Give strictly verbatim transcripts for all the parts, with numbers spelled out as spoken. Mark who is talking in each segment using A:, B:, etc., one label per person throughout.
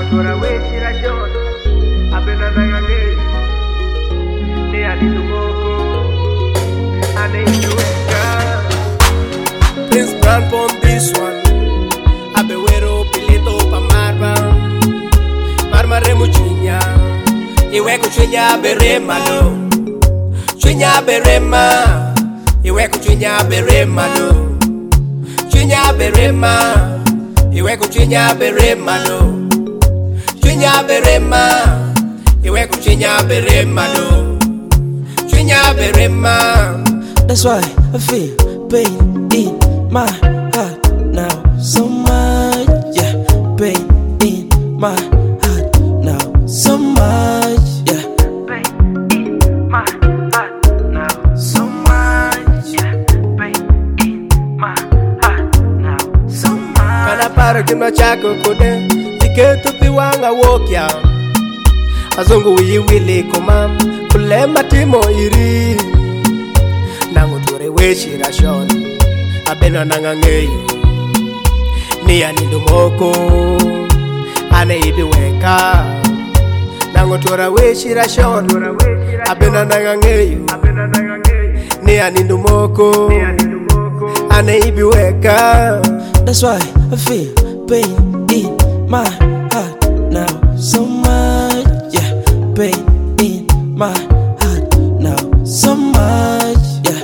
A: tora wechi la shot apena nangane ne alitumoko ane inueka Prince Brand on this one abewero pilito pa marba marma remuchinya iwe kuchinya berema no chinya berema iwe kuchinya berema no chinya berema iwe kuchinya berema no chinya berema iwe kuchinya berema no chinya berema.
B: That's why I feel pain in my heart now so much, yeah. Pain in my heart now so much, yeah.
A: Pain in my heart now so much, yeah. Pain in my heart now so much. Kana para kimna chako kode tiketu piwanga wokya azungu wiyi wili kumam kulema timo iri nango tore wechi rashon abeno nangangeyo ni anindumoko ane ibiweka nango tora wechi rashon abeno nangangeyo ni anindumoko ane ibiweka.
B: That's why I feel pain in my heart now so much, yeah. Pain in my heart now so much, yeah.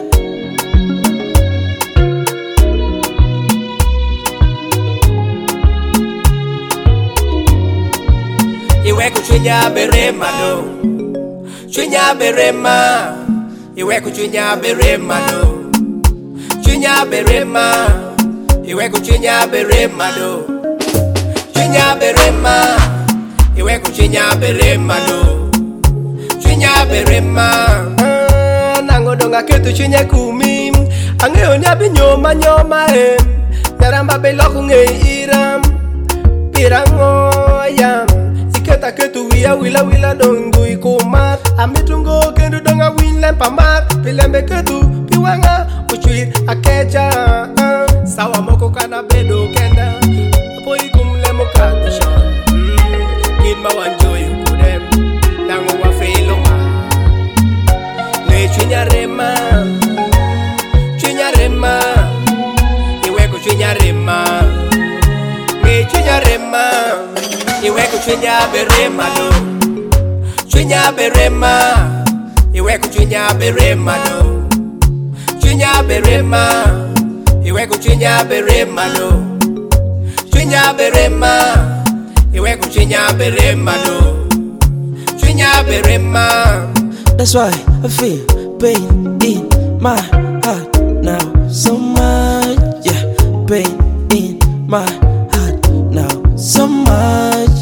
A: Iwe kuchinya berema no chinya berema iwe kuchinya berema no chinya berema iwe kuchinya berema no chinya berema iwe kuchinya berema no chinya berema. Nango donga ketu chinya kumi angeo nyabi nyoma nyoma em naramba beloko ngei iram pirango yam iketa ketu wia wila wila dongu ikumat amitungo kendu donga wila pamat pilembe ketu piwanga uchuir akeja sawa moko kana bedo kenda apo ikumle mokatisha kinma wanjoy kudem nango wa felo ma ne chinya rema chinya rema iwe ko chinya rema ne chinya rema iwe ko chinya berema no chinya berema iwe ko chinya berema no chinya berema iwe ko chinya berema no chinya berema iwe ko chinya berema no chinya berema.
B: That's why I feel pain in my heart now so much, yeah. Pain in my heart now so much.